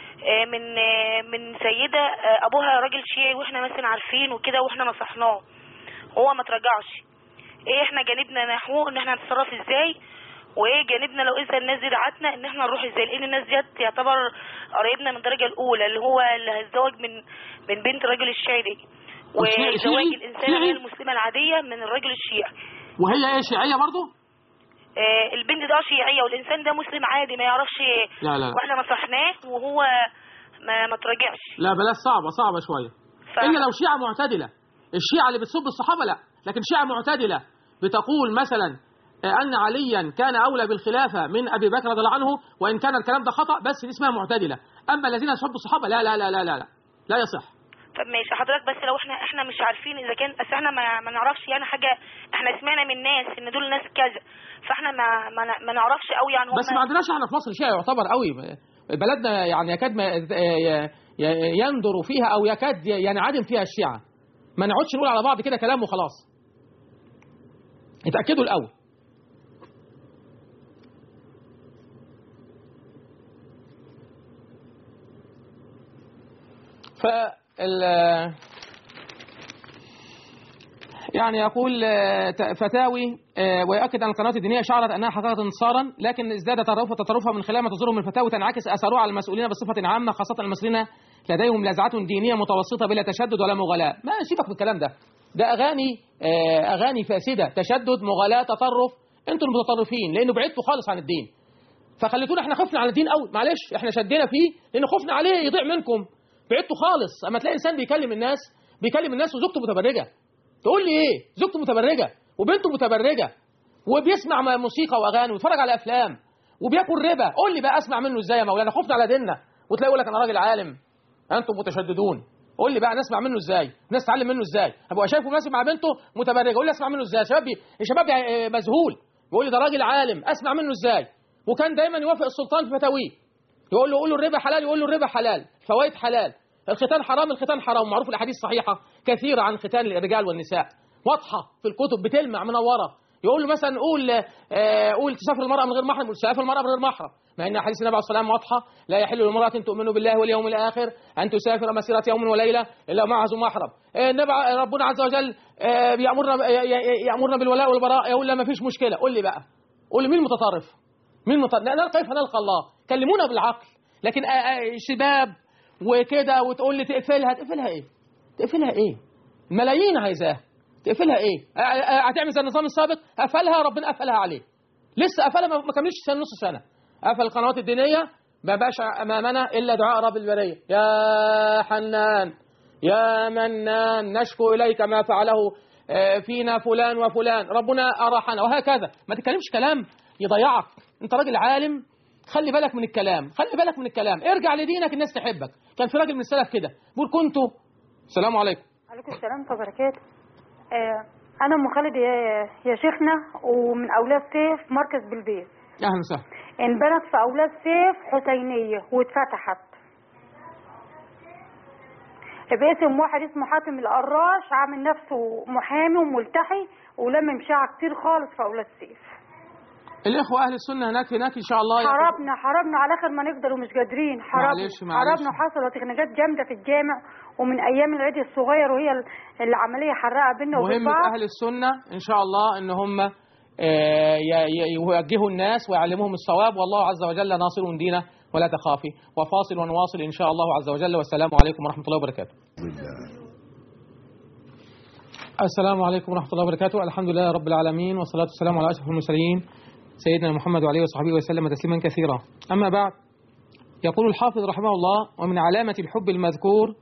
من سيده ابوها راجل شيعي واحنا مثلا عارفين وكده واحنا نصحناه هو ما تراجعش، ايه احنا جانبنا نحوه ان احنا نتصرف ازاي، وايه جانبنا لو اذا الناس دي دعتنا ان احنا نروح ازاي، لان الناس دي تعتبر قرايبنا من الدرجه الاولى اللي هو اللي هيتزوج من بنت الراجل الشيعي دي، وزواج الانسان غير المسلمه العاديه من الراجل الشيعي. وهي ايه شيعيه برضه؟ البنت ده شيعيه والانسان ده مسلم عادي ما يعرفش. لا واحنا نصحناه وهو ما تراجعش. لا بلاش، صعبه شويه. الا لو شيعه معتدله. الشيعه اللي بتسب الصحابه لا، لكن شيعه معتدله بتقول مثلا ان عليا كان اولى بالخلافه من ابي بكر رضي الله عنه وان كان الكلام ده خطا، بس دي اسمها معتدله. اما الذين يسبوا الصحابه لا لا لا لا لا لا يصح. طب ماشي حضرتك، بس لو احنا مش عارفين اذا كان احنا ما نعرفش يعني حاجه، احنا سمعنا من ناس ان دول ناس كذا، فاحنا ما نعرفش قوي يعني. بس ما عندناش احنا في مصر شيعي يعتبر قوي، بلدنا يعني يكاد يندر فيها او يكاد ينعدم فيها الشيعه. ما نقعدش نقول على بعض كده كلام وخلاص. اتاكدوا الاول. يعني يقول فتاوي ويؤكد أن القنوات الدينية شعرت أنها حققت انتصارا، لكن ازداد تطرفها من خلال ما تصدر من فتاوي تنعكس أثرها على المسؤولين بصفة عامة، خاصة المسؤولين لديهم لذعة دينية متوسطة بلا تشدد ولا مغالاة. ما سيبك من الكلام ده أغاني فاسدة، تشدد مغالاة تطرف. أنتم المتطرفين لأنه بعدتوا خالص عن الدين، فخليتونا احنا خفنا على الدين قوي. معلش احنا شدينا فيه لأن خفنا عليه يضيع منكم. بعدتوا خالص. اما تلاقي انسان بيكلم الناس وزوجته متبرجه، تقول لي ايه؟ زوجته متبرجه وبنته متبرجه وبيسمع موسيقى واغاني ويتفرج على افلام وبياكل ربا، قول لي بقى اسمع منه ازاي يا مولانا؟ خفنا على ديننا. وتلاقي يقول لك انا راجل عالم انتم متشددون. قول لي بقى نسمع منه ازاي؟ الناس تتعلم منه ازاي؟ ابقى شايفه ماشي مع بنته متبرجه، قول لي اسمع منه ازاي؟ الشباب مذهول، بيقول لي ده راجل عالم اسمع منه ازاي؟ وكان دايما يوافق السلطان في فتاويه. يقول له الربا حلال، يقول له الربا حلال، فوائد حلال، الختان حرام، الختان حرام. معروف الأحاديث الصحيحة كثيرة عن ختان الرجال والنساء، واضحة في الكتب بتلمع منورة. يقول له مثلا قول تسافر المرأة من غير محرم، يقول تسافر المرأة من غير محرم، مع ان حديث النبي عليه الصلاة والسلام واضحة: لا يحل لامرأة تؤمن بالله واليوم الآخر أن تسافر مسيرة يوم وليلة إلا معها ذو محرم. ربنا عز وجل يأمرنا بالولاء والبراء، يقول لا ما فيش مشكلة. قول لي بقى، قول لي مين متطرف؟ لا كيف نلقى الله؟ كلمونا بالعقل. لكن شباب وكده وتقول لي تقفلها ايه؟ تقفلها ايه؟ الملايين عايزاها، تقفلها ايه؟ هتعمل زي النظام السابق، قفلها ربنا قفلها عليه، لسه قفلها ما كملش نص سنه. قفل القنوات الدينيه، ما بقاش امامنا الا دعاء رب البريه: يا حنان يا منان نشكو اليك ما فعله فينا فلان وفلان، ربنا اراحنا، وهكذا. ما تتكلمش كلام يضيعك، انت راجل عالم، خلي بالك من الكلام، خلي بالك من الكلام، ارجع لدينك الناس تحبك. كان في راجل من السلف كده بيقول: كنت السلام عليكم. عليكم السلام وبركاته. أنا أم خالد يا شيخنا، ومن أولاد سيف مركز بلبيس. أهلا وسهلا. انبنت في أولاد سيف حسينية واتفتحت باسم واحد اسمه حاتم القراش، عامل نفسه محامي وملتحي ولم شعب كتير خالص في أولاد سيف. الإخوة أهل السنة هناك إن شاء الله حاربنا على آخر ما نقدر ومش قادرين. حاربنا وحصلت خناقات جامدة في الجامع، ومن أيام العيد الصغير وهي العملية حرقة بيننا وبين بعض. مهم أهل السنة إن شاء الله إن هم يوجهوا الناس ويعلموهم الصواب، والله عز وجل ناصر دينه ولا تخافي. وفاصل ونواصل إن شاء الله عز وجل، والسلام عليكم ورحمة الله وبركاته. السلام عليكم ورحمة الله وبركاته. الحمد لله رب العالمين، والصلاة والسلام على أشرف المرسلين سيدنا محمد وعليه وصحبه وسلم تسليما كثيرا. أما بعد، يقول الحافظ رحمه الله: ومن علامة الحب المذكور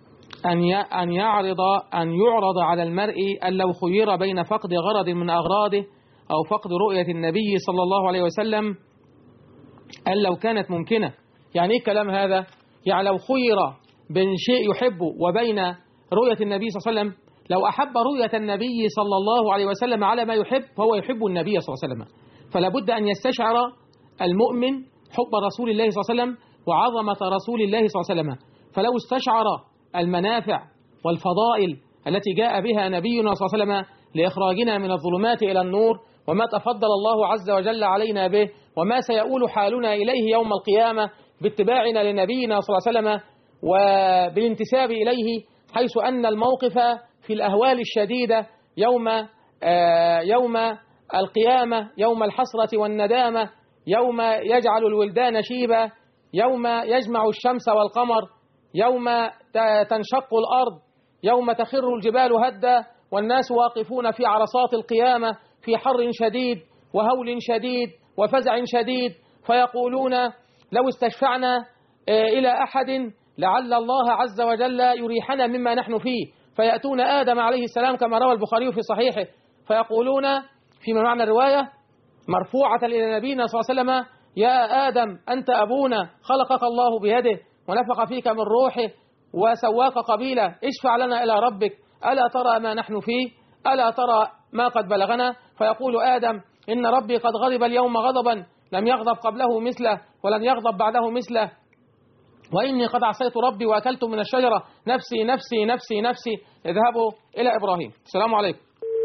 أن يعرض على المرء أن لو خير بين فقد غرض من أغراضه أو فقد رؤية النبي صلى الله عليه وسلم أن لو كانت ممكنة. يعني إيه الكلام هذا؟ يعني لو خير بين شيء يحبه وبين رؤية النبي صلى الله عليه وسلم، لو أحب رؤية النبي صلى الله عليه وسلم على ما يحب فهو يحب النبي صلى الله عليه وسلم. فلا بد أن يستشعر المؤمن حب رسول الله صلى الله عليه وسلم وعظمة رسول الله صلى الله عليه وسلم. فلو استشعر المنافع والفضائل التي جاء بها نبينا صلى الله عليه وسلم لإخراجنا من الظلمات إلى النور، وما تفضل الله عز وجل علينا به، وما سيؤول حالنا إليه يوم القيامة باتباعنا لنبينا صلى الله عليه وسلم وبالانتساب إليه، حيث أن الموقف في الأهوال الشديدة يوم القيامة، يوم الحسرة والندامة، يوم يجعل الولدان شيبا، يوم يجمع الشمس والقمر، يوم تنشق الأرض، يوم تخر الجبال هدا، والناس واقفون في عرصات القيامة في حر شديد وهول شديد وفزع شديد، فيقولون: لو استشفعنا إلى أحد لعل الله عز وجل يريحنا مما نحن فيه. فيأتون آدم عليه السلام كما روى البخاري في صحيحه، فيقولون فيما معنى الرواية مرفوعة إلى نبينا صلى الله عليه وسلم: يا آدم أنت أبونا، خلقك الله بيده ونفخ فيك من روحه وسواك قبيلة، اشفع لنا إلى ربك، ألا ترى ما نحن فيه، ألا ترى ما قد بلغنا؟ فيقول آدم: إن ربي قد غضب اليوم غضبا لم يغضب قبله مثله ولن يغضب بعده مثله، وإني قد عصيت ربي وأكلت من الشجرة، نفسي نفسي نفسي نفسي، اذهبوا إلى إبراهيم. السلام عليكم.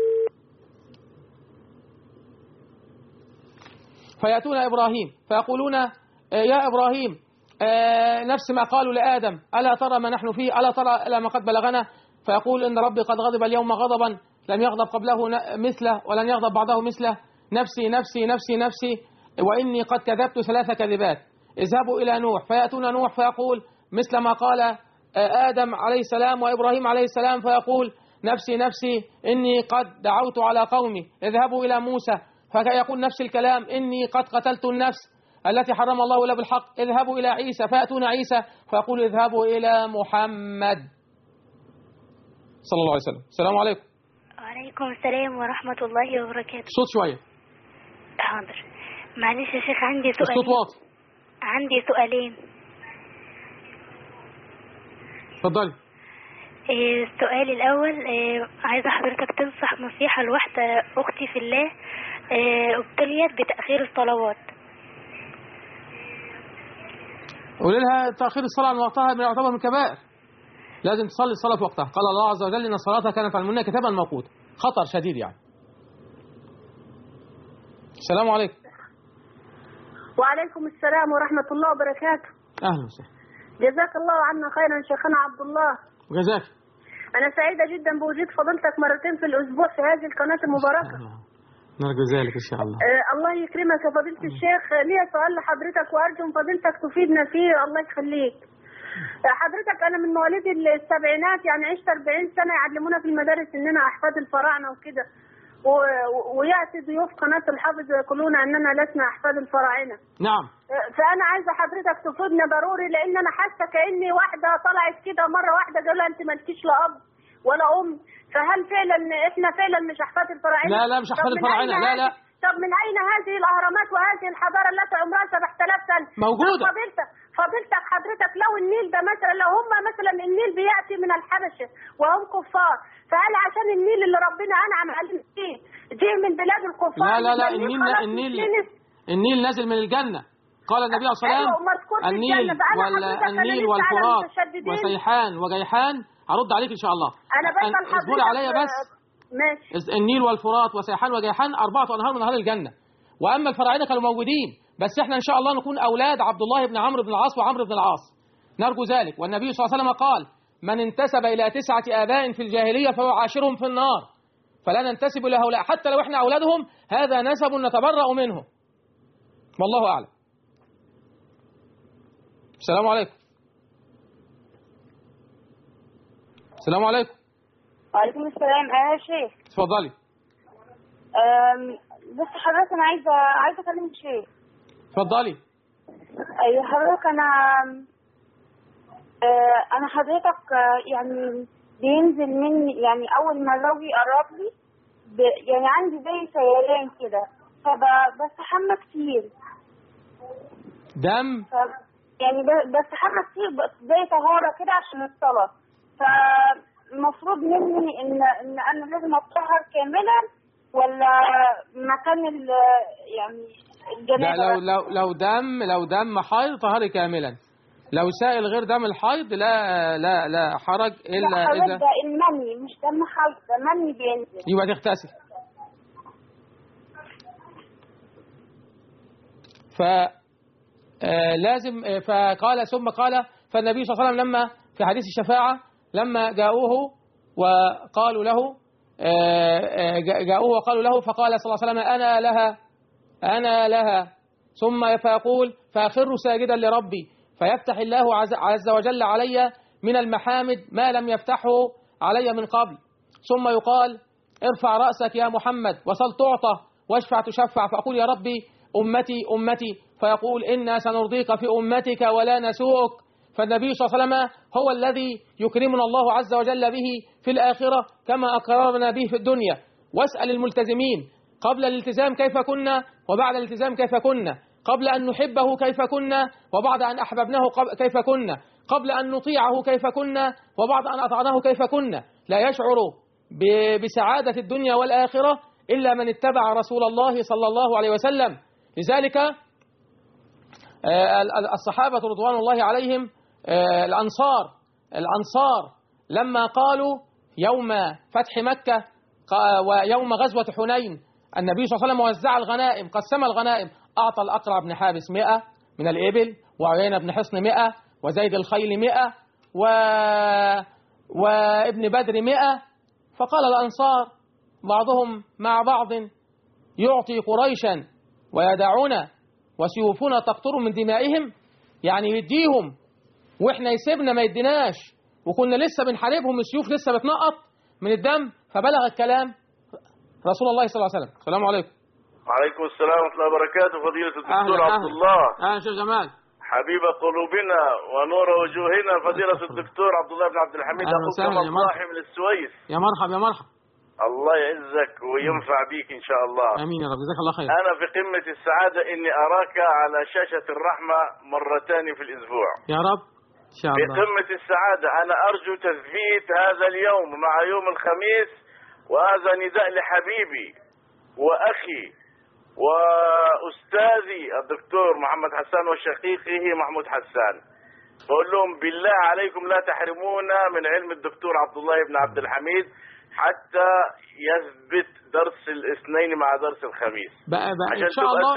فيأتون إبراهيم فيقولون: يا إبراهيم، نفس ما قالوا لآدم: ألا ترى ما نحن فيه، ألا ترى إلى ما قد بلغنا؟ فيقول: إن ربي قد غضب اليوم غضبا لم يغضب قبله مثله ولن يغضب بعده مثله، نفسي نفسي نفسي نفسي، وإني قد كذبت 3 كذبات، اذهبوا إلى نوح. فيأتون نوح فيقول مثل ما قال آدم عليه السلام وإبراهيم عليه السلام، فيقول: نفسي نفسي إني قد دعوت على قومي، اذهبوا إلى موسى. فيقول نفس الكلام: إني قد قتلت النفس التي حرم الله إلا بالحق، اذهبوا إلى عيسى. فيأتون عيسى فيقول: اذهبوا إلى محمد صلى الله عليه وسلم. السلام عليكم. وعليكم السلام ورحمة الله وبركاته. صوت شوية. حاضر. معلش يا شيخ، عندي سؤالين. الصوت واطي. عندي سؤالين. اتفضلي. السؤال الأول، عايزة حضرتك تنصح نصيحة لواحدة أختي في الله ابتليت بتأخير الصلوات. قولي لها تأخير الصلاة عن وقتها يعتبر من الكبائر، لازم تصلي الصلاة في وقتها. قال الله عز وجل إن الصلاة كانت على المؤمنين كتابا موقوتا. خطر شديد يعني. السلام عليكم. وعليكم السلام ورحمة الله وبركاته. أهلا وسهلا. جزاك الله عنا خيرا شيخنا عبد الله. جزاك. أنا سعيدة جدا بوجود فضيلتك مرتين في الأسبوع في هذه القناة المباركة. نرجو ذلك إن شاء الله. الله يكرمك يا فضيلة الشيخ. ليا سؤال لحضرتك وأرجو من فضيلتك تفيدنا فيه. الله يخليك. حضرتك أنا من مواليد السبعينات، يعني عشت 40 سنة يعلمونا في المدارس إننا أحفاد الفراعنة وكده، ويأتي ضيوف قناة الحافظ يقولون أننا لسنا أحفاد الفراعنة. نعم. فأنا عايزة حضرتك تفيدنا ضروري، لأن أنا حاسة كأني واحدة طلعت كده مرة واحدة قالوا أنت مالكيش لا أب ولا أم، فهل فعلا إحنا فعلا مش أحفاد الفراعنة؟ لا لا مش أحفاد الفراعنة، لا لا. طب من أين هذه الأهرامات وهذه الحضارة التي عمرها 7000 سنة؟ موجودة. فضيلتك حضرتك لو النيل ده مثلا، لو هم مثلا النيل بيأتي من الحبشة وهم كفار، فهل عشان النيل اللي ربنا أنعم علينا فيه جه من بلاد الكفار؟ لا لا لا، النيل نازل من الجنة. قال النبي صلى الله عليه وسلم النيل والفرات وسيحان وجيحان. هرد عليك إن شاء الله. أنا بسأل حضرتك. اصبري عليا بس. ماشي. النيل والفرات وسيحان وجيحان 4 أنهار من أنهار الجنة. وأما الفراعنة كانوا موجودين، بس احنا إن شاء الله نكون أولاد عبد الله بن عمرو بن العاص وعمرو بن العاص، نرجو ذلك. والنبي صلى الله عليه وسلم قال من انتسب إلى 9 آباء في الجاهلية فهو عاشرهم في النار، فلا ننتسب إلى هؤلاء حتى لو احنا أولادهم، هذا نسب نتبرأ منه، والله أعلم. السلام عليكم. السلام عليكم. وعليكم السلام. يا شيخ اتفضلي. بس حضرتك أنا عايزة أكلم الشيخ. اتفضلي. أيوة حضرتك أنا حضرتك يعني بينزل مني، يعني أول ما الراجل يقرب لي يعني عندي زي سيلان كده، فبستحمى كتير. دم؟ يعني بستحمى كتير زي طهارة كده عشان الصلاة، فالمفروض مني إن أنا لازم أتطهر كاملا، ولا مكان يعني الجنابة؟ لا، لو دم حيض طهري كاملا. لو سائل غير دم الحيض لا حرج إلا إذا ده المني مش دم حيض، ده مني بينزل، يبقى تغتسل. لازم. فقال ثم قال فالنبي صلى الله عليه وسلم لما في حديث الشفاعة لما جاءوه وقالوا له فقال صلى الله عليه وسلم أنا لها ثم فيقول فأخر ساجدا لربي فيفتح الله عز وجل علي من المحامد ما لم يفتحه علي من قبل، ثم يقال ارفع رأسك يا محمد وسل تعطى واشفع تشفع، فأقول يا ربي أمتي فيقول إنا سنرضيك في أمتك ولا نسوءك. فالنبي صلى الله عليه وسلم هو الذي يكرمنا الله عز وجل به في الآخرة كما أكرمنا به في الدنيا. واسأل الملتزمين قبل الالتزام كيف كنا وبعد الالتزام كيف كنا، قبل أن نحبه كيف كنا وبعد أن أحببناه كيف كنا، قبل أن نطيعه كيف كنا وبعد أن أطعناه كيف كنا. لا يشعر بسعادة الدنيا والآخرة إلا من اتبع رسول الله صلى الله عليه وسلم. لذلك الصحابة رضوان الله عليهم الأنصار لما قالوا يوم فتح مكة ويوم غزوة حنين النبي صلى الله عليه وسلم وزع الغنائم، قسم الغنائم، أعطى الأقرع بن حابس 100 من الإبل، وعيينة بن حصن 100، وزيد الخيل 100، وابن بدر 100. فقال الأنصار بعضهم مع بعض يعطي قريشا ويدعونا وسيوفنا تقطر من دمائهم، يعني يديهم وإحنا يسيبنا ما يديناش، وكنا لسه بنحاربهم السيوف لسه بتنقط من الدم. فبلغ الكلام رسول الله صلى الله عليه وسلم. السلام عليكم. وعليكم السلام ورحمة الله وبركاته. فضيلة الدكتور عبد الله. أهلا شيخ جمال. حبيب قلوبنا ونور وجوهنا فضيلة الدكتور عبد الله بن عبد الحميد أخوك الصاحي من السويس. يا مرحبا يا مرحبا. الله يعزك وينفع بيك إن شاء الله. آمين يا رب. جزاك الله خير. أنا في قمة السعادة إني أراك على شاشة الرحمة مرتان في الأسبوع. يا رب إن شاء الله. في قمة السعادة. أنا أرجو تثبيت هذا اليوم مع يوم الخميس، وهذا نداء لحبيبي وأخي أستاذي الدكتور محمد حسان وشقيقه محمود حسان، بقول لهم بالله عليكم لا تحرمونا من علم الدكتور عبد الله بن عبد الحميد حتى يثبت درس الاثنين مع درس الخميس بقى إن شاء الله.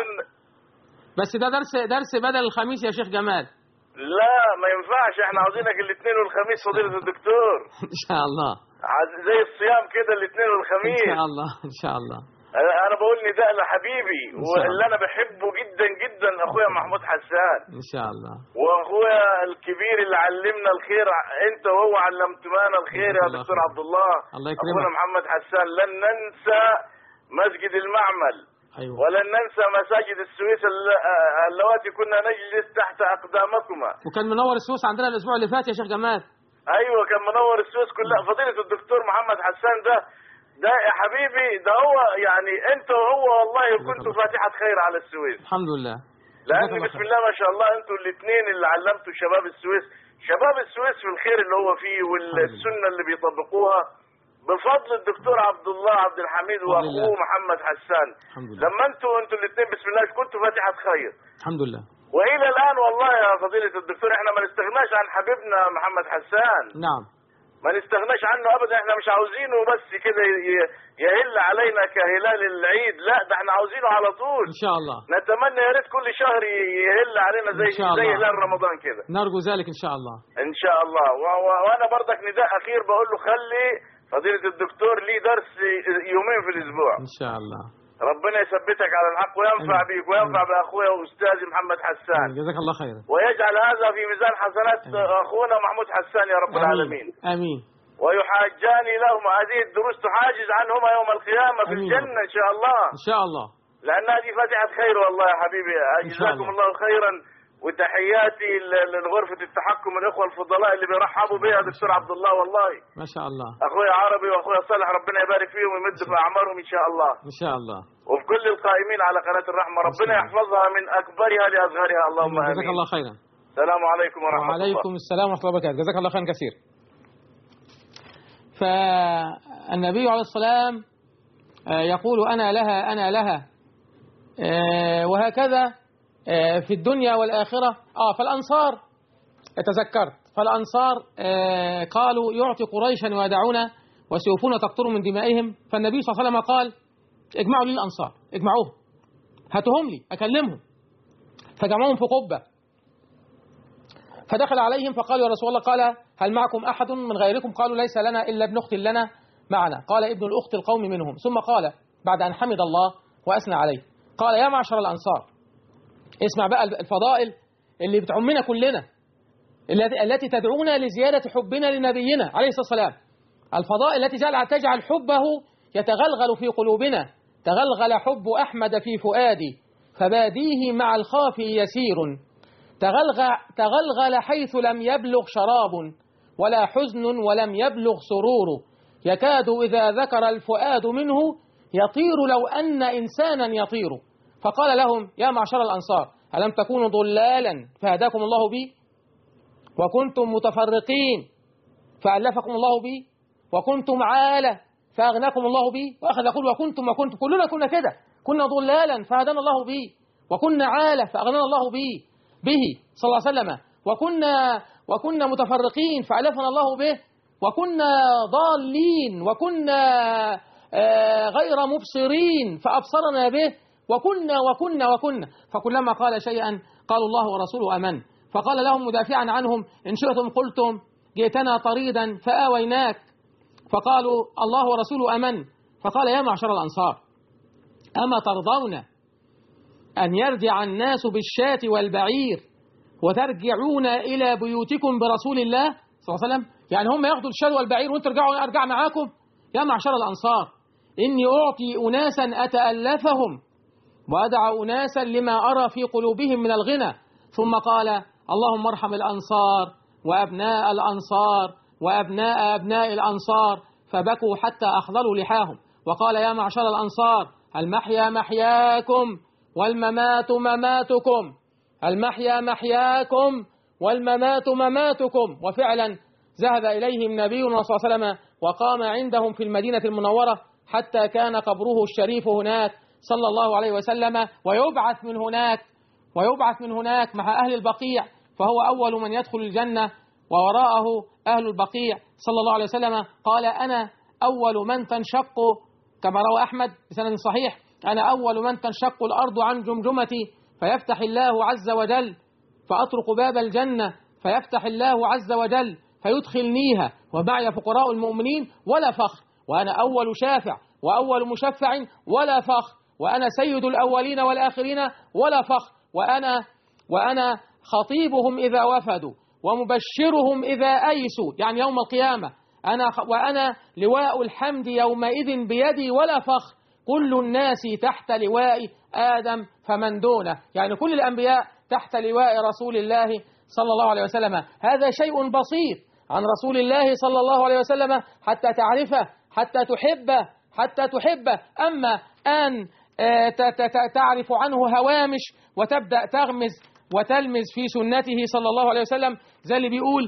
بس ده درس بدل الخميس يا شيخ جمال. لا ما ينفعش، احنا عاوزينك الاثنين والخميس فضيلة الدكتور. ان شاء الله زي الصيام كده الاثنين والخميس ان شاء الله ان شاء الله. انا بقول نداء لحبيبي واللي انا بحبه جدا جدا اخويا محمود حسان ان شاء الله، واخويا الكبير اللي علمنا الخير، انت وهو علمتمانا الخير يا دكتور عبد الله. الله يكرمك. اخونا محمد حسان لن ننسى مسجد المعمل. أيوة. ولن ننسى مساجد السويس اللواتي كنا نجلس تحت اقدامكما. وكان منور السويس عندنا الاسبوع اللي فات يا شيخ جمال. ايوه كان منور السويس كلها. فضيلة الدكتور محمد حسان ده يا حبيبي، ده هو يعني انت وهو والله كنتوا فاتحة خير على السويس. الحمد لله. لان بسم الله ما شاء الله انتوا الاثنين اللي علمتوا شباب السويس في الخير اللي هو فيه والسنة اللي بيطبقوها بفضل الدكتور عبد الله عبد الحميد واخوه محمد حسان. لما انتوا الاثنين بسم الله كنتوا فاتحة خير. الحمد لله. والى الان والله يا فضيلة الدكتور احنا ما نستغناش عن حبيبنا محمد حسان. نعم. ما نستغناش عنه ابدا، احنا مش عاوزينه بس كده يهل علينا كهلال العيد، لا ده احنا عاوزينه على طول ان شاء الله. نتمنى يا ريت كل شهر يهل علينا زي هلال رمضان كده. نرجو ذلك ان شاء الله. ان شاء الله. وانا برضك نداء اخير بقول له خلي فضيلة الدكتور لي درس يومين في الاسبوع ان شاء الله. ربنا يثبتك على الحق وينفع بيك وينفع باخويا واستاذي محمد حسان. جزاك الله خيرا. ويجعل هذا في ميزان حسنات اخونا محمود حسان يا رب العالمين. امين. ويحاجان لهم هذه الدروس تحاجز عنهما يوم القيامة في الجنة ان شاء الله. ان شاء الله. لان هذه فاتحة خير والله يا حبيبي. جزاكم الله خيرا. وتحياتي لغرفة التحكم الإخوة الفضلاء اللي بيرحبوا بيها دكتور عبد الله والله. ما شاء الله. أخويا عربي وأخويا صالح ربنا يبارك فيهم ويمد في أعمارهم إن شاء الله. إن شاء الله. وفي كل القائمين على قناة الرحمة ربنا يحفظها من أكبرها لأصغرها اللهم آمين. جزاك الله خيرا. السلام عليكم ورحمة الله. وعليكم السلام ورحمة الله وبركاته. جزاك الله خيرا كثير. فالنبي عليه السلام يقول أنا لها وهكذا في الدنيا والآخرة. فالأنصار تذكرت، فالأنصار قالوا يعطي قريشا ويدعون وسيوفون تقطر من دمائهم. فالنبي صلى الله عليه وسلم قال اجمعوا لي الأنصار، اجمعوهم، هاتهم لي أكلمهم. فجمعوهم في قبة، فدخل عليهم فقال يا رسول الله، قال هل معكم أحد من غيركم؟ قالوا ليس لنا إلا ابن أخت لنا معنا. قال ابن الأخت القوم منهم. ثم قال بعد أن حمد الله وأثنى عليه، قال يا معشر الأنصار، اسمع بقى الفضائل اللي بتعمنا كلنا، التي تدعونا لزيادة حبنا لنبينا عليه الصلاة والسلام. الفضائل التي تجعل حبه يتغلغل في قلوبنا. تغلغل حب أحمد في فؤادي فباديه مع الخافي يسير. تغلغل حيث لم يبلغ شراب ولا حزن ولم يبلغ سرور. يكاد إذا ذكر الفؤاد منه يطير لو أن إنسانا يطير. فقال لهم يا معشر الأنصار ألم تكونوا ضلالا فهداكم الله بي، وكنتم متفرقين فألفكم الله بي، وكنتم عالة فأغناكم الله بي. وأخذ يقول وكنتم كلنا كنا كده، كنا ضلالا فهدانا الله بي، وكنا عالة فأغنانا الله به صلى الله عليه وسلم، وكنا متفرقين فألفنا الله به، وكنا ضالين وكنا غير مبصرين فأبصرنا به، وكنا. فكلما قال شيئا قالوا الله ورسوله أمن. فقال لهم مدافعا عنهم إن شئتم قلتم جئتنا طريدا فآويناك. فقالوا الله ورسوله أمن. فقال يا معشر الأنصار أما ترضون أن يرجع الناس بالشاة والبعير وترجعون إلى بيوتكم برسول الله صلى الله عليه وسلم؟ يعني هم ياخدوا الشاة والبعير وانتم ترجعوا أرجع معاكم؟ يا معشر الأنصار إني أعطي أناسا أتألفهم وأدع أناسا لما أرى في قلوبهم من الغنى. ثم قال اللهم ارحم الأنصار وأبناء الأنصار وأبناء أبناء الأنصار. فبكوا حتى أخضلوا لحاهم. وقال يا معشر الأنصار المحيا محياكم والممات مماتكم، المحيا محياكم والممات مماتكم. وفعلا ذهب إليهم نبينا صلى الله عليه وسلم وقام عندهم في المدينة المنورة حتى كان قبره الشريف هناك صلى الله عليه وسلم، ويبعث من هناك مع أهل البقيع، فهو أول من يدخل الجنة ووراءه أهل البقيع صلى الله عليه وسلم. قال أنا أول من تنشق، كما روى أحمد بسند صحيح، أنا أول من تنشق الأرض عن جمجمتي فيفتح الله عز وجل، فأطرق باب الجنة فيفتح الله عز وجل فيدخلنيها ومعي فقراء المؤمنين ولا فخر، وأنا أول شافع وأول مشفع ولا فخر، وأنا سيد الأولين والآخرين ولا فخر، وأنا خطيبهم إذا وفدوا ومبشرهم إذا أيسوا، يعني يوم القيامة، وأنا لواء الحمد يومئذ بيدي ولا فخر، كل الناس تحت لواء آدم فمن دونه، يعني كل الأنبياء تحت لواء رسول الله صلى الله عليه وسلم. هذا شيء بسيط عن رسول الله صلى الله عليه وسلم حتى تعرفه، حتى تحبه. أما أن تعرف عنه هوامش وتبدأ تغمز وتلمز في سنته صلى الله عليه وسلم، زي اللي بيقول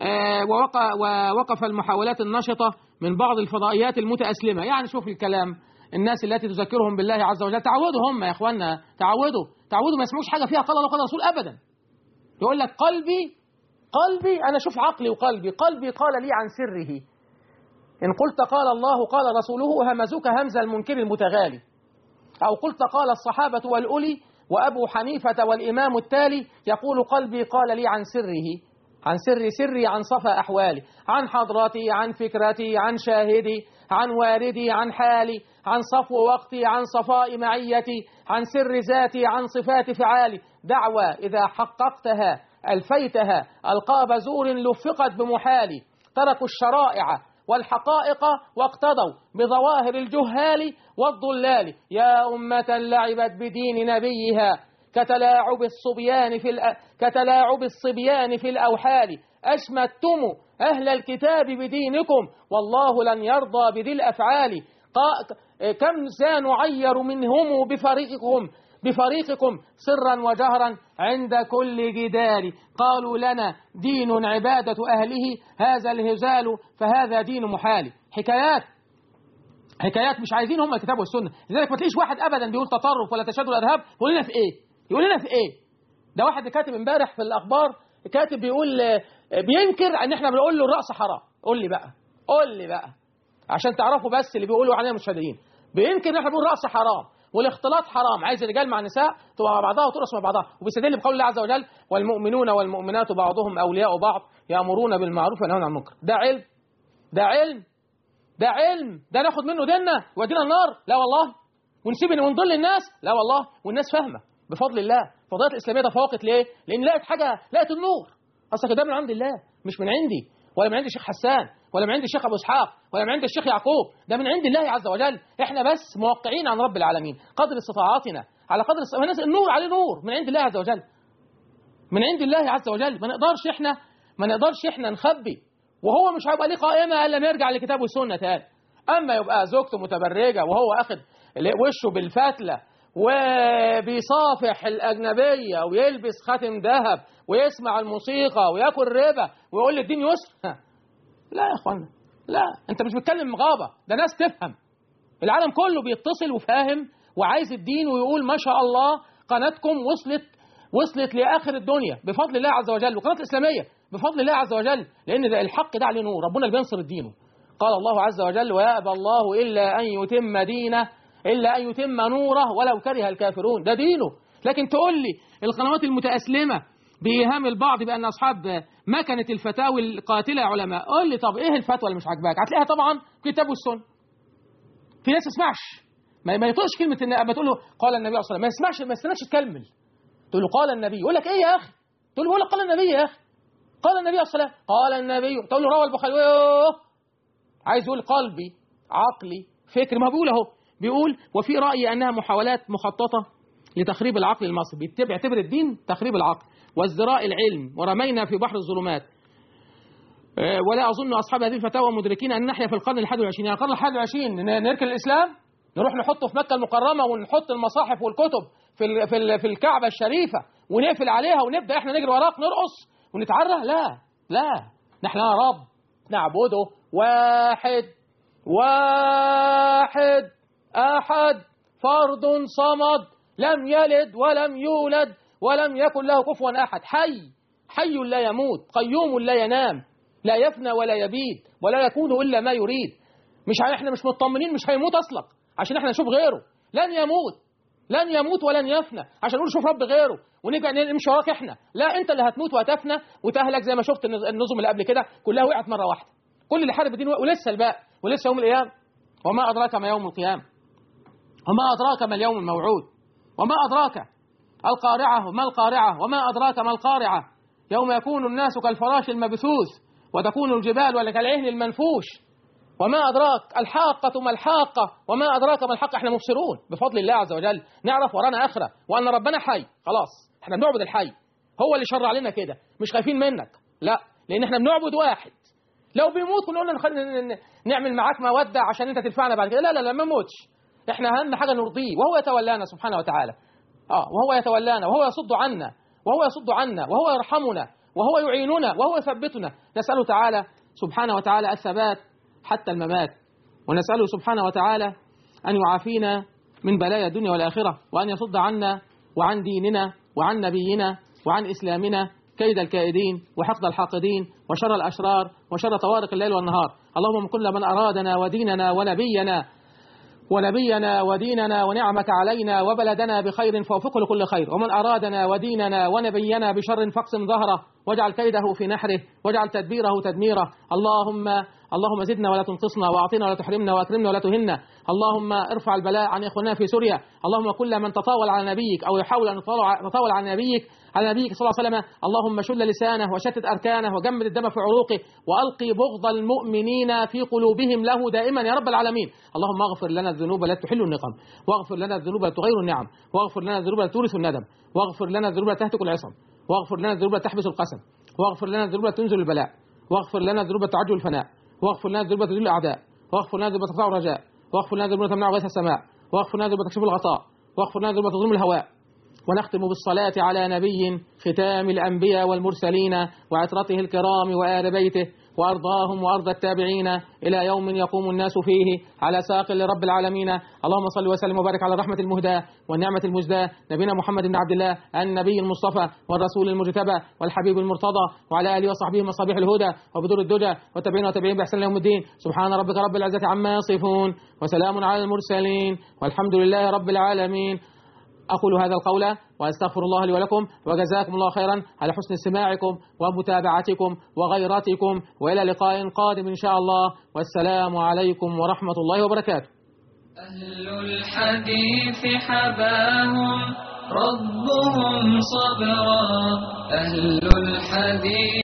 ووقف المحاولات النشطة من بعض الفضائيات المتأسلمة. يعني شوف الكلام، الناس التي تذكرهم بالله عز وجل، تعودوا هم يا إخواننا، تعودوا ما يسمعوش حاجة فيها قال الله قال رسول أبدا. يقول لك قلبي أنا شوف عقلي وقلبي قال لي عن سره، إن قلت قال الله قال رسوله همزوك همز المنكر المتغالي، أو قلت قال الصحابة والأولي وأبو حنيفة والإمام التالي، يقول قلبي قال لي عن سره، عن سري، عن صفا أحوالي، عن حضرتي، عن فكرتي، عن شاهدي، عن واردي، عن حالي، عن صفو وقتي، عن صفاء معيتي، عن سر ذاتي، عن صفات فعالي. دعوى إذا حققتها ألفيتها ألقاب زور لفقت بمحالي، تركوا الشرائع والحقائق واقتضوا بظواهر الجهال والضلال، يا أمة لعبت بدين نبيها كتلاعب الصبيان في الأوحال، أشمتم أهل الكتاب بدينكم والله لن يرضى بذي الأفعال، كم سنعير منهم بفريقكم سرا وجهرا عند كل جدال، قالوا لنا دين عبادة أهله هذا الهزال فهذا دين محال. حكايات مش عايزين هم الكتاب والسنة، لذلك ما تلاقيش واحد أبدا بيقول تطرف ولا تشدد الإرهاب. يقول لنا في إيه؟ ده واحد كاتب امبارح في الأخبار، كاتب بيقول بينكر ان احنا بنقول له الرأس حرام. قول لي بقى عشان تعرفوا بس اللي بيقولوا علينا مشاهدين، بينكر ان احنا بنقول الرأس حرام والاختلاط حرام، عايز الرجال مع النساء تبقى مع بعضها وترقص مع بعضها، وبيستدل بقول الله عز وجل والمؤمنون والمؤمنات بعضهم أولياء بعض يأمرون بالمعروف وينهون عن المنكر. ده علم، ده ناخد منه ديننا يودينا النار؟ لا والله. ونسيب ونضل الناس؟ لا والله. والناس فاهمة بفضل الله. الفضائيات الإسلامية تفوقت ليه؟ لأن لقت النور. أصلك ده من عند الله، مش من عندي، ولا من عند الشيخ حسان، ولا من عند الشيخ أبو إسحاق، ولا من عند الشيخ يعقوب، ده من عند الله عز وجل. إحنا بس موقعين عن رب العالمين قدر استطاعتنا، على قدر النور عليه نور من عند الله عز وجل، من عند الله عز وجل. ما نقدرش إحنا نخبي، وهو مش هيبقى ليه قائمة إلا نرجع لكتاب والسنة تاني. أما يبقى زوجته متبرجة وهو أخذ وشه بالفتلة وبيصافح الأجنبية ويلبس خاتم ذهب ويسمع الموسيقى ويأكل ربا ويقول لي الدين يسر، لا يا أخوانا، لا. أنت مش بتكلم غابة، ده ناس تفهم. العالم كله بيتصل وفاهم وعايز الدين، ويقول ما شاء الله قناتكم وصلت لآخر الدنيا بفضل الله عز وجل، وقناة الإسلامية بفضل الله عز وجل، لأن ده الحق ده عليه نور، ربنا اللي بينصر الدين. قال الله عز وجل ويأبى الله إلا أن يتم دينه إلا أن يتم نوره ولو كره الكافرون. ده دينه. لكن تقول لي القنوات المتأسلمة بإيهام البعض بأن أصحاب مكنة الفتاوي القاتلة علماء، قول لي طب إيه الفتوى اللي مش عاجباك؟ هتلاقيها طبعا كتاب والسنة. في ناس اسمعش، ما يطلقش كلمة إن أما تقول له قال النبي صلى الله عليه وسلم، ما يستناش تكمل، تقول له قال النبي، يقول لك إيه يا أخي؟ تقول له قال النبي يا أخي، قال النبي صلى الله عليه وسلم، قال النبي، تقول له روى البخاري، عايز يقول قلبي عقلي فكر، ما بيقول اهو، بيقول وفي رأيي أنها محاولات مخططة لتخريب العقل المصري، بيعتبر الدين تخريب العقل وازدراء العلم، ورمينا في بحر الظلمات. ولا أظن أصحاب هذه الفتاوى مدركين أن نحيا في القرن ال21. يعني القرن ال21 نركن الإسلام، نروح نحطه في مكة المكرمة ونحط المصاحف والكتب في الكعبة الشريفة ونقفل عليها ونبدأ احنا نجري وراك نرقص ونتعرى؟ لا، نحن رب نعبده واحد أحد فرد صمد لم يلد ولم يولد ولم يكن له كفوا أحد. حي لا يموت، قيوم لا ينام، لا يفنى ولا يبيد ولا يكون إلا ما يريد. احنا مش مطمنين مش هيموت أصلا عشان احنا نشوف غيره. لن يموت ولن يفنى عشان نقول شوف رب غيره ونرجع نمشي وراك احنا. لا، انت اللي هتموت وهتفنى وتهلك زي ما شفت النظم اللي قبل كده كلها وقعت مرة واحدة. كل اللي حارب الدين ولسه الباقي ولسه يوم القيامة. وما أدراك ما يوم القيامة، وما أدراك ما اليوم الموعود، وما أدراك القارعة ما القارعة، وما أدراك ما القارعة، يوم يكون الناس كالفراش المبثوث وتكون الجبال كالعهن المنفوش، وما أدراك الحاقة ما الحاقة، وما أدراك ما الحق. احنا مبصرون بفضل الله عز وجل، نعرف ورانا آخرة وأن ربنا حي. خلاص احنا بنعبد الحي، هو اللي شرع لنا كده، مش خايفين منك، لا، لأن احنا بنعبد واحد. لو بيموت كنا قلنا نعمل معاك مودة عشان انت تدفعنا بعد كده. لا ما موتش، احنا اهم حاجة نرضيه وهو يتولانا سبحانه وتعالى. وهو يتولانا وهو يصد عنا وهو يرحمنا وهو يعيننا وهو يثبتنا. نسأله تعالى سبحانه وتعالى الثبات حتى الممات، ونسأله سبحانه وتعالى أن يعافينا من بلايا الدنيا والآخرة، وأن يصد عنا وعن ديننا وعن نبينا وعن إسلامنا كيد الكائدين وحقد الحاقدين وشر الأشرار وشر طوارق الليل والنهار. اللهم من كل من أرادنا وديننا ونبينا وديننا ونعمك علينا وبلدنا بخير فوفقه لكل خير، ومن أرادنا وديننا ونبينا بشر فاقسم ظهره واجعل كيده في نحره واجعل تدبيره تدميره. اللهم زدنا ولا تنقصنا، وأعطنا ولا تحرمنا، وأكرمنا ولا تهنا. اللهم ارفع البلاء عن إخواننا في سوريا. اللهم كل من تطاول على نبيك أو يحاول أن يتطاول على نبيك صلى الله عليه وسلم، اللهم شل لسانه وشتت أركانه وجمد الدم في عروقه وألقي بغض المؤمنين في قلوبهم له دائما يا رب العالمين. اللهم اغفر لنا الذنوب التي تحل النقم، واغفر لنا الذنوب التي تغير النعم، واغفر لنا الذنوب التي تورث الندم، واغفر لنا الذنوب التي تهتك العصم، واغفر لنا الذنوب التي تحبس القسم، واغفر لنا الذنوب التي تنزل البلاء، واغفر لنا الذنوب التي تعجل الفناء، واغفر لنا الذنوب التي تذل الأعداء، واغفر لنا الذنوب التي ترفع الرجاء، واغفر لنا الذنوب التي تمنع غيث السماء، واغفر لنا الذنوب التي تكشف الغطاء، واغفر لنا الذنوب التي تظلم الهواء. ونختم بالصلاة على نبي ختام الأنبياء والمرسلين وعترته الكرام وآل بيته وأرضاهم وأرض التابعين إلى يوم يقوم الناس فيه على ساق لرب العالمين. اللهم صل وسلم وبارك على الرحمة المهداة والنعمة المزداة نبينا محمد بن عبد الله النبي المصطفى والرسول المجتبى والحبيب المرتضى، وعلى آله وصحبه مصابيح الهدى وبدور الدجى والتابعين وتابعين بإحسان يوم الدين. سبحان ربك رب العزة عما يصفون وسلام على المرسلين والحمد لله رب العالمين. أقول هذا القول وأستغفر الله لي ولكم، وجزاكم الله خيرا على حسن استماعكم ومتابعتكم وغيرتكم، وإلى لقاء قادم إن شاء الله، والسلام عليكم ورحمة الله وبركاته. أهل الحديث حباهم ربهم صبرا، أهل الحديث